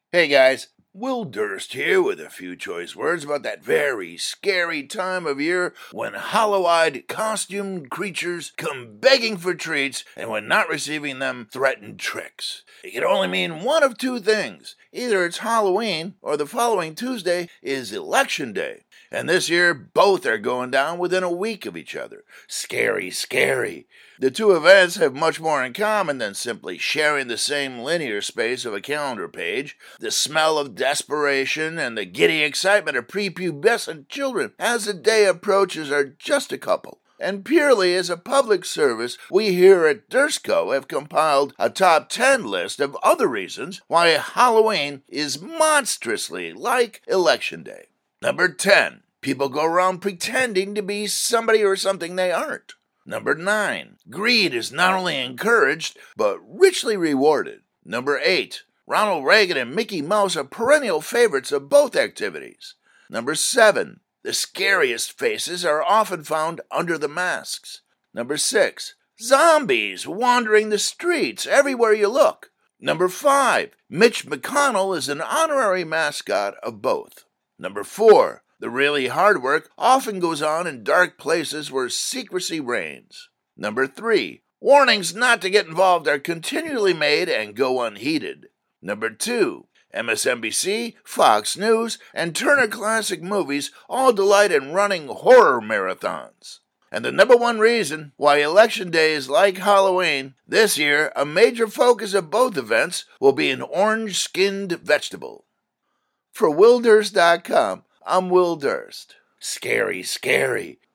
Hey guys, Will Durst here with a few choice words about that very scary time of year when hollow-eyed, costumed creatures come begging for treats and when not receiving them threaten tricks. It can only mean one of two things. Either it's Halloween or the following Tuesday is Election Day. And this year, both are going down within a week of each other. Scary, scary. The two events have much more in common than simply sharing the same linear space of a calendar page. The smell of desperation and the giddy excitement of prepubescent children as the day approaches are just a couple. And purely as a public service, we here at Durstco have compiled a top 10 list of other reasons why Halloween is monstrously like Election Day. Number 10. People go around pretending to be somebody or something they aren't. Number 9. Greed is not only encouraged, but richly rewarded. Number 8. Ronald Reagan and Mickey Mouse are perennial favorites of both activities. Number 7. The scariest faces are often found under the masks. Number 6. Zombies wandering the streets everywhere you look. Number 5. Mitch McConnell is an honorary mascot of both. Number 4. The really hard work often goes on in dark places where secrecy reigns. Number 3. Warnings not to get involved are continually made and go unheeded. Number 2. MSNBC, Fox News, and Turner Classic Movies all delight in running horror marathons. And the number one reason why Election Day is like Halloween, this year a major focus of both events will be an orange-skinned vegetable. For WillDurst.com, I'm Will Durst. Scary, scary.